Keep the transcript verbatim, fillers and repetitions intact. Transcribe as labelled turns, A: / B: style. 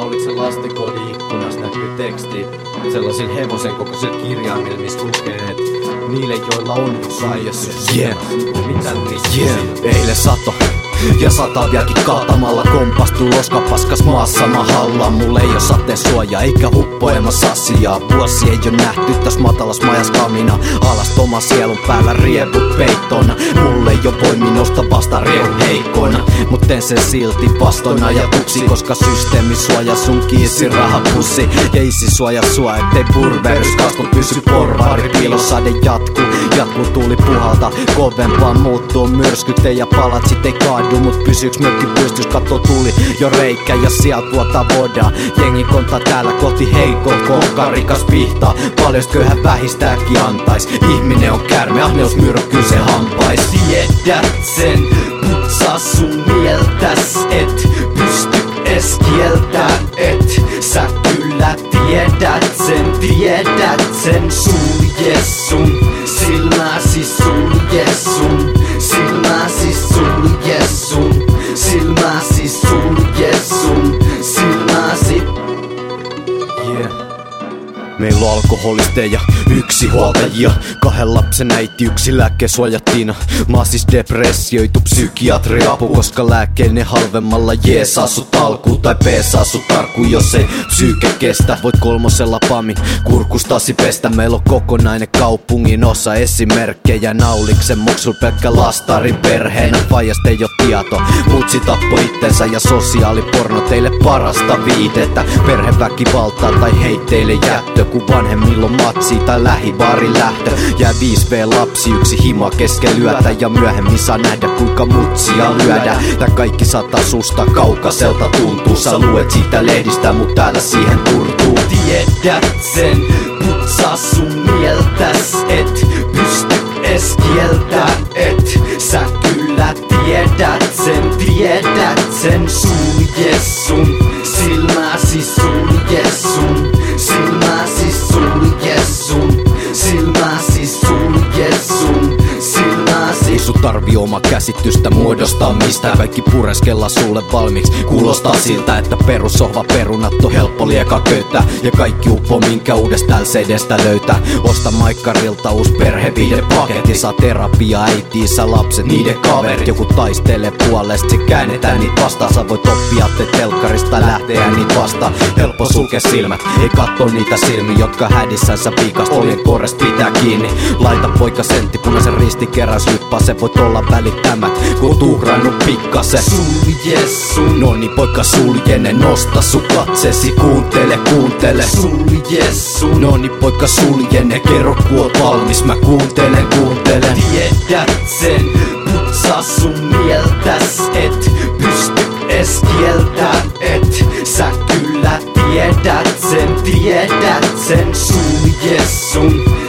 A: oliko se lastenkodin ikkunassa näkyy teksti sellaisen hevosen kokoisen kirjaimilla, missä lukee, että niille joilla on jo saias.
B: Yeah.
A: Mitä
B: yeah. Eilen sato ja sataa vieläkin kaatamalla kompastuu loskapaskas maassa mahalla. Mulle ei oo sateen suoja eikä huppoemassa asiaa. Vuosi ei oo nähty täs matalas majas kamina. Alas oma sielun päällä rieput peittona. Mulle ei oo voimi nousta vasta riehun heikkona. Mut teen sen silti vastoin ajatuksi, koska systeemi suojaa sun kiisi rahapussi. Ja isi suojaa sua ettei purverys kasvu pysy porvari. Piilosade jatkuu, jatkuu tuuli puhalta kovempaa muuttuu myrskyt ja palatsit ei kaadu. Mut pysyks mökki pystys kattoo tuli jo reikä ja sieltä tuota vodaa. Jengi kontaa täällä kohti heikko kokka rikas pihtaa. Paljon köyhä vähistääkin antais. Ihminen on käärme, ahneus myrkkyy se hampais.
C: Tiedät sen, putsaa sun mieltäs, et pysty es kieltää, et sä kyllä tiedät sen, tiedät sen. Sulje sun silmäsi, sulje sun silmäsi, sulje sun silmäsi, sulje sun silmäsi.
B: Yeah. Meillä on alkoholisteja, yksi huoltajia, kahden lapsen äiti, yksi lääkkesuojattiina. Mä oon siis depressioitu psykiatriapu, koska lääkkeinen halvemmalla jeesaa sut alkuun tai peesaa sut tarkuun, jos ei psyyke kestä. Voit kolmosella pamin kurkustasi pestä. Meillä on kokonainen kaupungin osa esimerkkejä. Nauliksen moksul pelkkä lastarin perheenä. Faijasta ei oo tieto, mutsi tappo itsensä ja sosiaaliporno teille parasta viitettä. Perheväkivaltaa tai heitteille jättö, kun vanhemmilla on matsi tai lähivaarin lähtö. Jää viisi V-lapsi, yksi hima kesken lyötä. Ja myöhemmin saa nähdä kuinka mutsia lyödä. Tää kaikki saattaa susta kaukaselta tuntuu. Sä luet siitä lehdistä, mut täällä siihen turtuu.
C: Tiedät sen, putsaa sun mieltäs, et pysty es kieltää, et sä kyllä tiedät sen, tiedät sen. Sulje sun silmäsi, sulje sun silmäsi, sulje sun silmäsi, sulje sun silmäsi.
B: Ei sun tarvii oma käsitystä muodostaa mistä. Kaikki pureskella sulle valmiiksi. Kuulostaa siltä, että perussohva perunat on helppo lieka köytää. Ja kaikki uppo minkä uudesta L C D:stä löytää. Osta Maikkarilta uus perheviidepaketti. Saa terapiaa äitiinsä lapset, niiden kaverit. Joku taistelee puolesta, se käännetään niitä vastaan. Sä voit oppia te telkkarista lähteä niitä vastaan. Helppo sulkea silmät, ei katso niitä silmiä, jotka hädissänsä piikast oljen korrest pitää kiinni. Laita poika sentti, punaisen ristin keräys hyppää. Se voit olla välittämät, kun tuhrannut pikkase.
C: Sulje sun,
B: noni poika sulje ne, nosta sun katsesi. Kuuntele, kuuntele.
C: Sulje sun,
B: noni poika sulje ne, kerro ku oot valmis. Mä kuuntelen, kuuntelen.
C: Tiedät sen, putsaa sun mieltäs, et pysty es kieltää, et sä kyllä tiedät sen, tiedät sen. Sulje sun